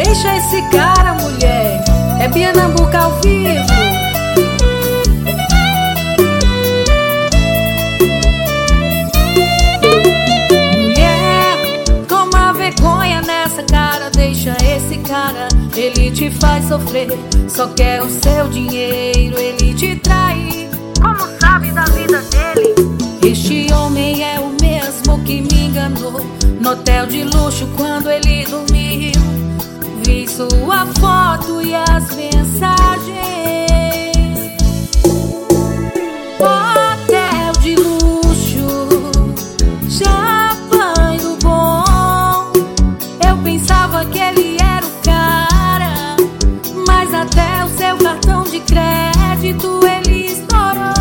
Deixa esse cara, mulher. É Bianambuca ao vivo. Mulher, toma vergonha nessa cara. Deixa esse cara, ele te faz sofrer. Só quer o seu dinheiro, ele te trai. Como sabe da vida dele? Este homem é o mesmo que me enganou no hotel de luxo quando ele dormiu. Vi sua foto e as mensagens. Hotel de luxo, champanhe do bom. Eu pensava que ele era o cara, mas até o seu cartão de crédito ele estourou.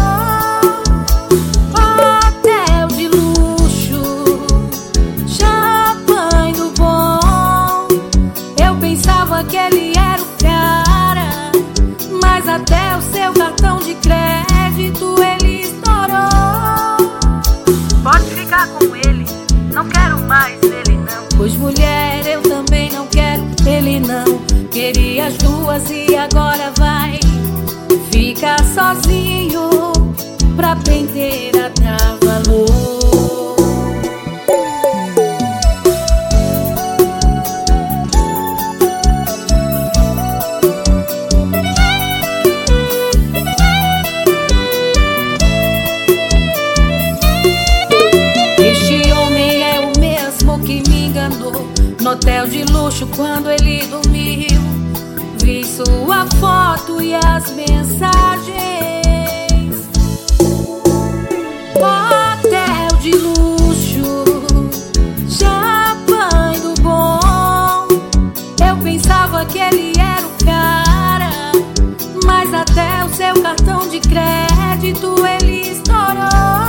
Hotel de luxo, champanhe do bom. Eu pensava que ele era o cara, mas até o seu cartão de crédito ele estourou. Pode ficar com ele, não quero mais ele não. Pois mulher, eu também não quero ele não. Queria as duas e agora vai ficar sozinho pra penteira dar valor. Este homem é o mesmo que me enganou no hotel de luxo quando ele dormiu. Vi sua foto e as mensagens. Hotel de luxo, champanhe do bom. Eu pensava que ele era o cara, mas até o seu cartão de crédito ele estourou.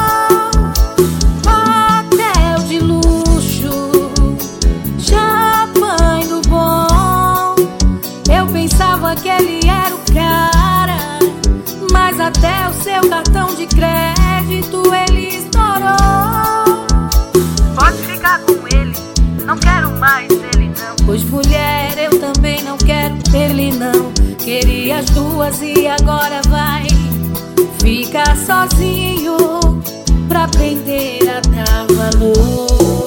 Hotel de luxo, champanhe do bom. Eu pensava que ele era o cara, mas até o seu cartão de crédito ele estourou. Pode ficar com ele, não quero mais ele não. Pois mulher, eu também não quero ele não. Queria as duas e agora vai ficar sozinho pra penteira dar valor.